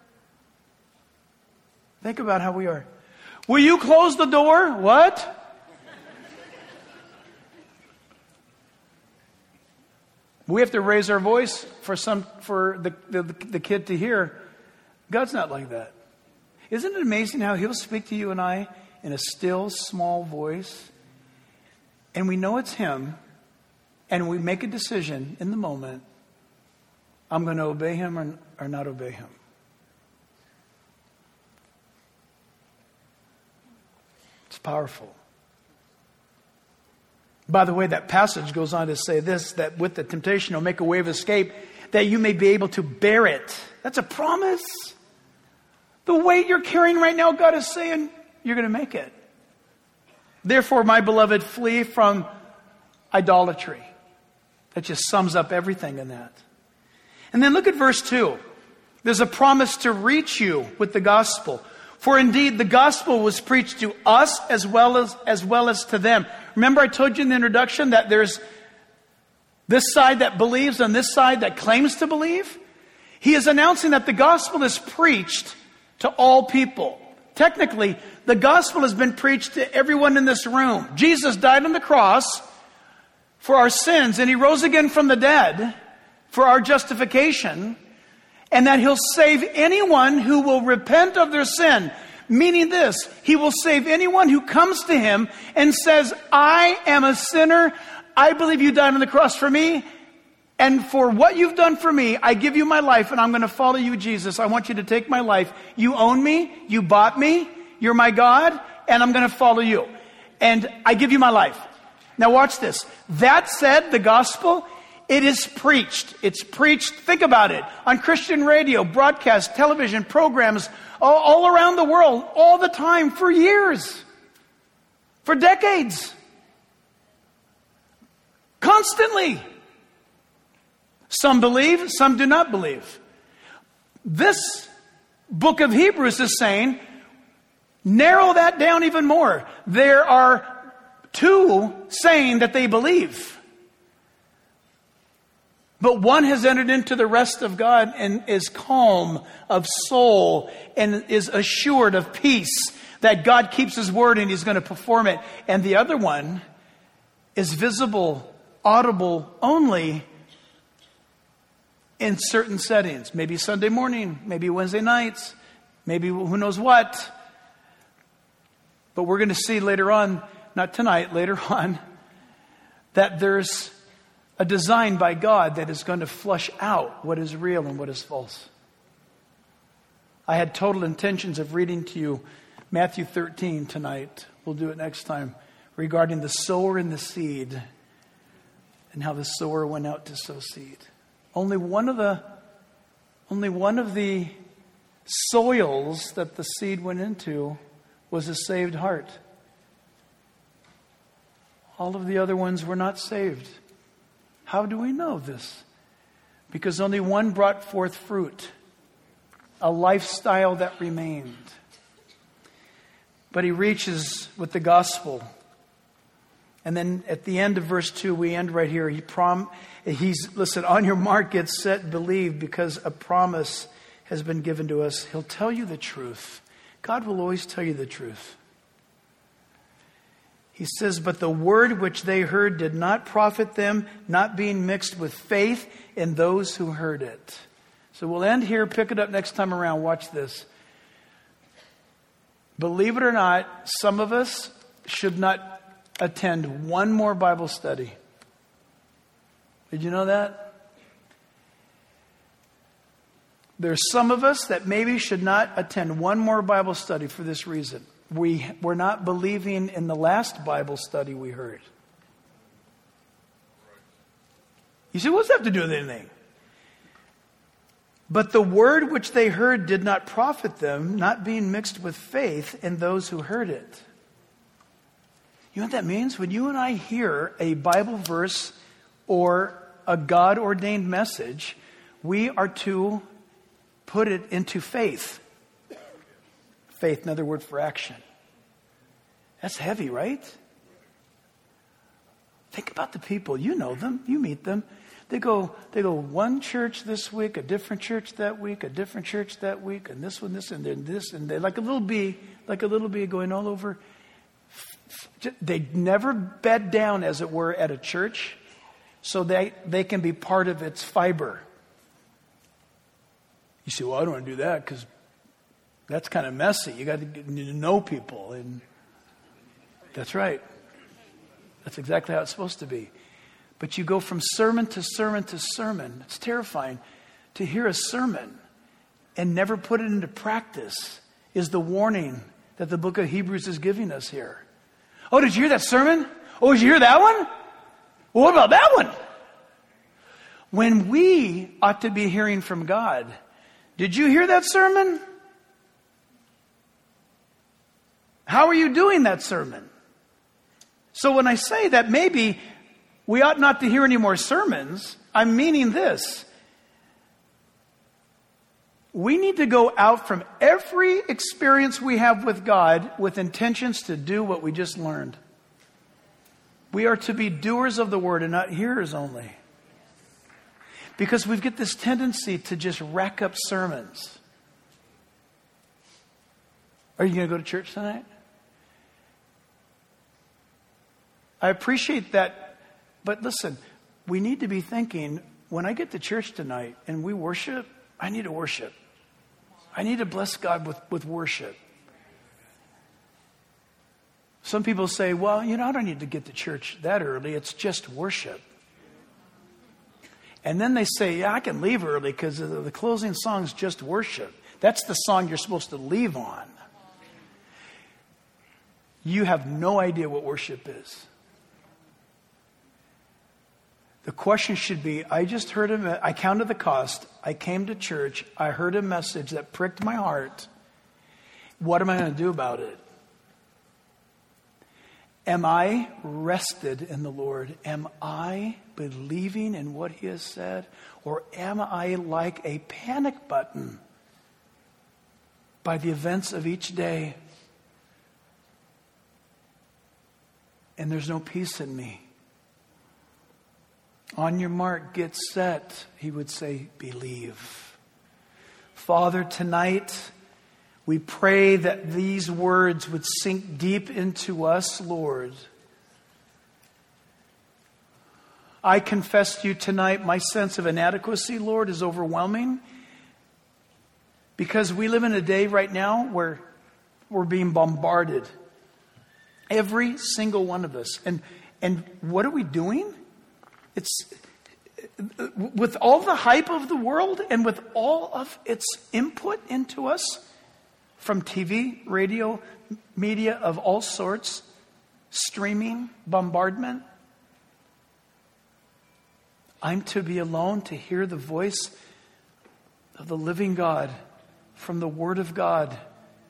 Think about how we are. Will you close the door? What? We have to raise our voice for some for the, the, the kid to hear. God's not like that. Isn't it amazing how he'll speak to you and I in a still, small voice? And we know it's him. And we make a decision in the moment. I'm going to obey him or, or not obey him. It's powerful. By the way, that passage goes on to say this, that with the temptation he'll make a way of escape, that you may be able to bear it. That's a promise. The weight you're carrying right now, God is saying, you're going to make it. Therefore, my beloved, flee from idolatry. That just sums up everything in that. And then look at verse two. There's a promise to reach you with the gospel. For indeed, the gospel was preached to us as well as, as well as to them. Remember I told you in the introduction that there's this side that believes and this side that claims to believe? He is announcing that the gospel is preached to all people. Technically, the gospel has been preached to everyone in this room. Jesus died on the cross for our sins, and he rose again from the dead for our justification, and that he'll save anyone who will repent of their sin. Meaning this, he will save anyone who comes to him and says, I am a sinner. I believe you died on the cross for me. And for what you've done for me, I give you my life and I'm going to follow you, Jesus. I want you to take my life. You own me. You bought me. You're my God. And I'm going to follow you. And I give you my life. Now watch this. That said, the gospel It is preached. It's preached, think about it, on Christian radio, broadcast, television, programs, all, all around the world, all the time, for years, for decades, constantly. Some believe, some do not believe. This book of Hebrews is saying, narrow that down even more. There are two saying that they believe. But one has entered into the rest of God and is calm of soul and is assured of peace that God keeps His word and He's going to perform it. And the other one is visible, audible only in certain settings. Maybe Sunday morning, maybe Wednesday nights, maybe who knows what. But we're going to see later on, not tonight, later on, that there's a design by God that is going to flush out what is real and what is false. I had total intentions of reading to you Matthew thirteen tonight. We'll do it next time. Regarding the sower and the seed. And how the sower went out to sow seed. Only one of the, only one of the soils that the seed went into was a saved heart. All of the other ones were not saved. How do we know this? Because only one brought forth fruit, a lifestyle that remained. But he reaches with the gospel. And then at the end of verse two, we end right here. He prom- He's, listen, on your mark, get set, believe, because a promise has been given to us. He'll tell you the truth. God will always tell you the truth. He says, but the word which they heard did not profit them, not being mixed with faith in those who heard it. So we'll end here, pick it up next time around. Watch this. Believe it or not, some of us should not attend one more Bible study. Did you know that? There's some of us that maybe should not attend one more Bible study for this reason. We were not believing in the last Bible study we heard. You see, what's that have to do with anything? But the word which they heard did not profit them, not being mixed with faith in those who heard it. You know what that means? When you and I hear a Bible verse or a God-ordained message, we are to put it into faith. Faith, another word for action. That's heavy, right? Think about the people. You know them. You meet them. They go, they go one church this week, a different church that week, a different church that week, and this one, this, and then this, and they like a little bee, like a little bee going all over. They never bed down, as it were, at a church, so they, they can be part of its fiber. You say, well, I don't want to do that because that's kind of messy. You got to get to know people. And that's right. That's exactly how it's supposed to be. But you go from sermon to sermon to sermon. It's terrifying. To hear a sermon and never put it into practice is the warning that the book of Hebrews is giving us here. Oh, did you hear that sermon? Oh, did you hear that one? Well, what about that one? When we ought to be hearing from God. Did you hear that sermon? How are you doing that sermon? So when I say that maybe we ought not to hear any more sermons, I'm meaning this. We need to go out from every experience we have with God with intentions to do what we just learned. We are to be doers of the word and not hearers only. Because we get this tendency to just rack up sermons. Are you going to go to church tonight? I appreciate that. But listen, we need to be thinking, when I get to church tonight and we worship, I need to worship. I need to bless God with, with worship. Some people say, well, you know, I don't need to get to church that early. It's just worship. And then they say, yeah, I can leave early because the closing song is just worship. That's the song you're supposed to leave on. You have no idea what worship is. The question should be, I just heard a, I counted the cost. I came to church. I heard a message that pricked my heart. What am I going to do about it? Am I rested in the Lord? Am I believing in what He has said? Or am I like a panic button by the events of each day? And there's no peace in me. On your mark, get set, He would say, believe. Father, tonight, we pray that these words would sink deep into us, Lord. I confess to you tonight, my sense of inadequacy, Lord, is overwhelming. Because we live in a day right now where we're being bombarded. Every single one of us. And, and what are we doing? It's with all the hype of the world and with all of its input into us from T V, radio, media of all sorts, streaming, bombardment. I'm to be alone to hear the voice of the living God from the Word of God.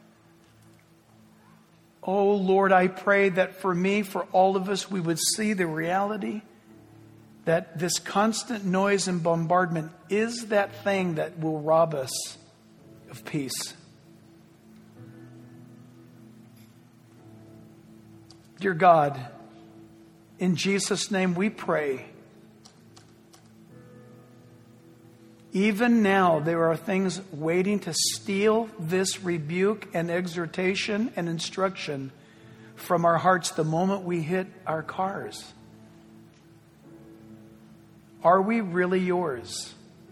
Oh Lord, I pray that for me, for all of us, we would see the reality that this constant noise and bombardment is that thing that will rob us of peace. Dear God, in Jesus' name we pray. Even now, there are things waiting to steal this rebuke and exhortation and instruction from our hearts the moment we hit our cars. Are we really yours?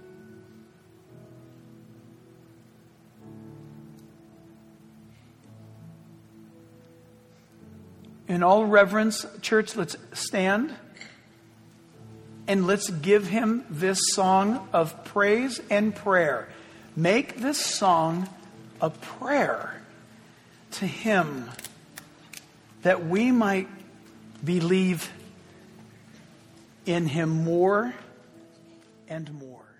In all reverence, church, let's stand and let's give Him this song of praise and prayer. Make this song a prayer to Him that we might believe in Him more and more.